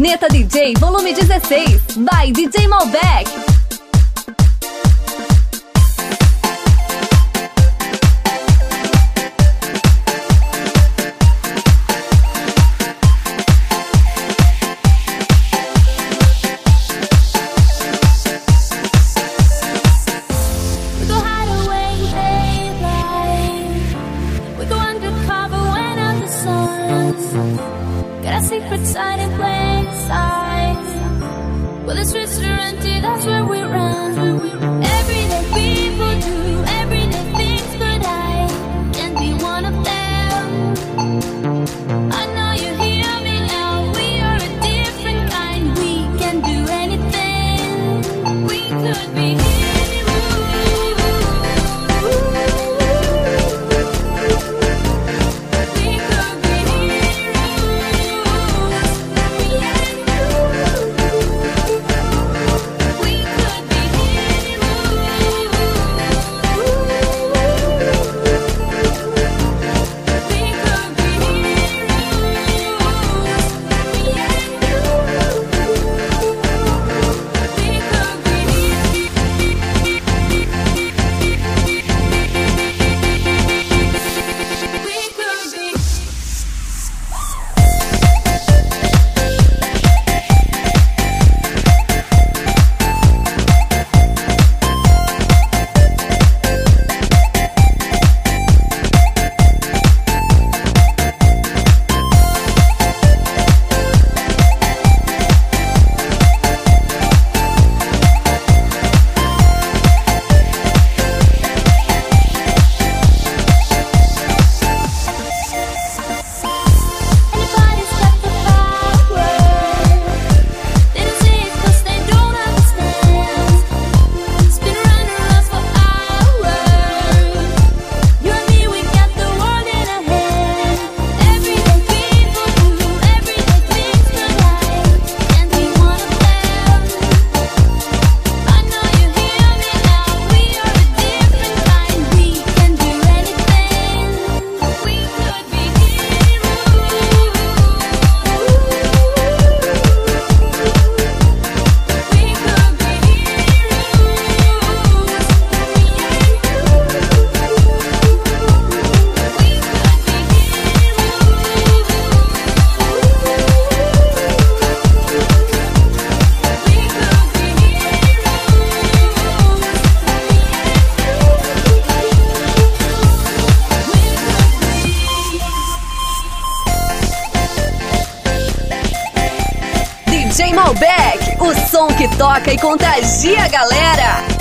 Planeta DJ Volume 16 by DJ Malbec. Got a secret side in plain sight. Well, the streets are empty, that's where we run. Everyday people do everyday things, but I can't be one of them. I know you hear me now, we are a different kind. We can do anything, we could be heroes. DJ Malbec, o som que toca e contagia a galera.